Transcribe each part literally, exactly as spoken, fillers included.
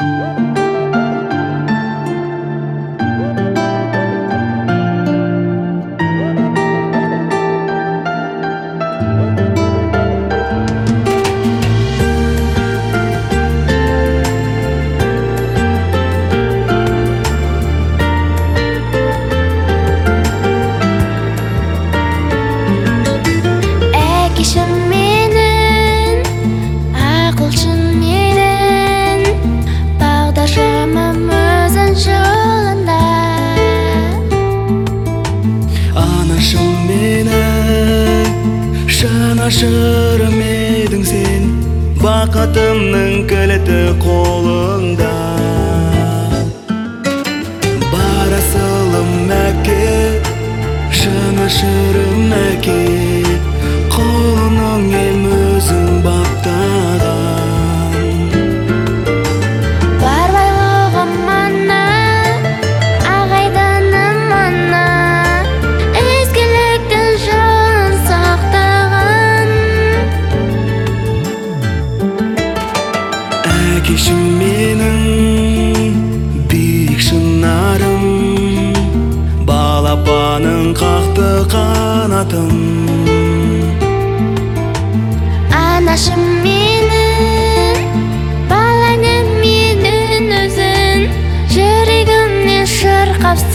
Жанашырым едің сен, бақытымның кілті қолыңда. Бар асылым әке, жанашырым әке, қолының ем өзің баптаған. Бар байлығым ана, ағайданым ана, ізгіліктің жолын сақтаған. Әкешім менің биік шынарым, балапаның қақты қанатым. Анашым менің, баланым менің өзің, жүрегімнен шырқап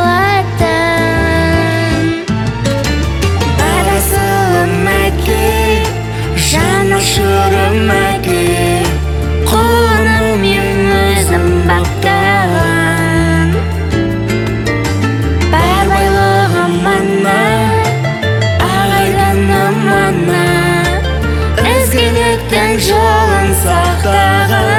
салатын. Бар асылым әке, жанашырым әке, Қолының ем өзің баптаған. Бар байлығым ана, ағайданым ана, ізгіліктің жолын сақтаған.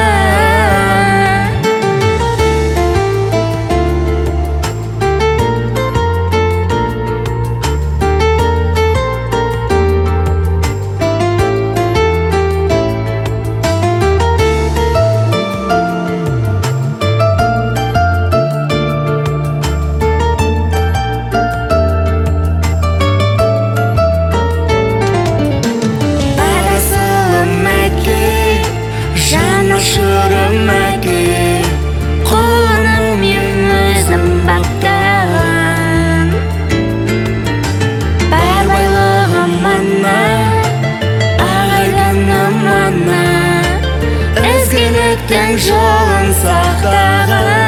Жанашырым әке, Қолының ем өзің баптаған. Бар байлығым ана, ағайданым ана, ізгіліктің жолын сақтаған.